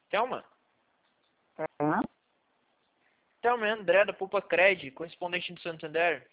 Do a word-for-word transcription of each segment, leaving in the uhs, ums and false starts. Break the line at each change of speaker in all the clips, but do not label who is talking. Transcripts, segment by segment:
Thelma?
É?
Thelma, é André da Poupa Cred, correspondente do Santander.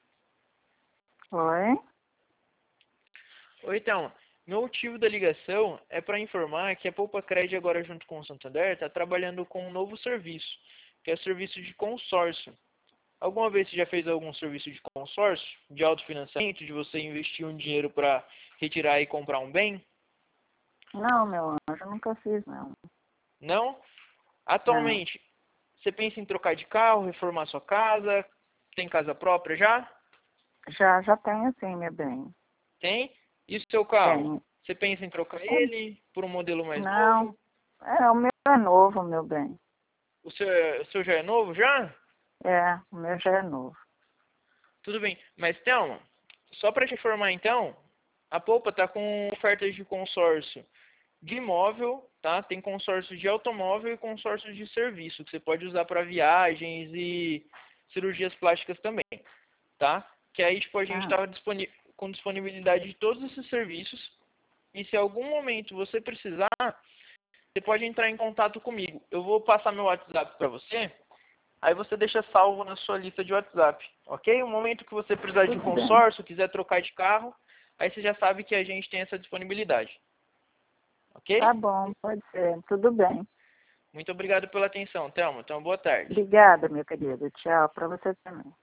Oi?
Oi, Thelma. Meu motivo da ligação é para informar que a Poupa Cred agora junto com o Santander está trabalhando com um novo serviço, que é o serviço de consórcio. Alguma vez você já fez algum serviço de consórcio, de autofinanciamento, de você investir um dinheiro para retirar e comprar um bem?
Não, meu anjo, eu nunca fiz, não.
Não?
Não.
Atualmente, você pensa em trocar de carro, reformar sua casa? Tem casa própria já?
Já, já tenho sim, meu bem.
Tem? E o seu carro?
Tenho.
Você pensa em trocar ele por um modelo mais
Não.
novo?
É, o meu é novo, meu bem.
O seu, o seu já é novo já?
É, o meu já é novo.
Tudo bem. Mas, Thelma, só para te informar então, a Poupa está com ofertas de consórcio de imóvel, tá? Tem consórcio de automóvel e consórcio de serviço, que você pode usar para viagens e cirurgias plásticas também, tá? Que aí, tipo, a gente
Ah,
estava com disponibilidade de todos esses serviços. E se em algum momento você precisar, você pode entrar em contato comigo. Eu vou passar meu WhatsApp para você. Aí você deixa salvo na sua lista de WhatsApp, ok? No momento que você precisar de um
tudo bem.
consórcio, quiser trocar de carro, aí você já sabe que a gente tem essa disponibilidade, ok?
Tá bom, pode ser. Tudo bem.
Muito obrigado pela atenção, Thelma. Então, boa tarde.
Obrigada, meu querido. Tchau, para você também.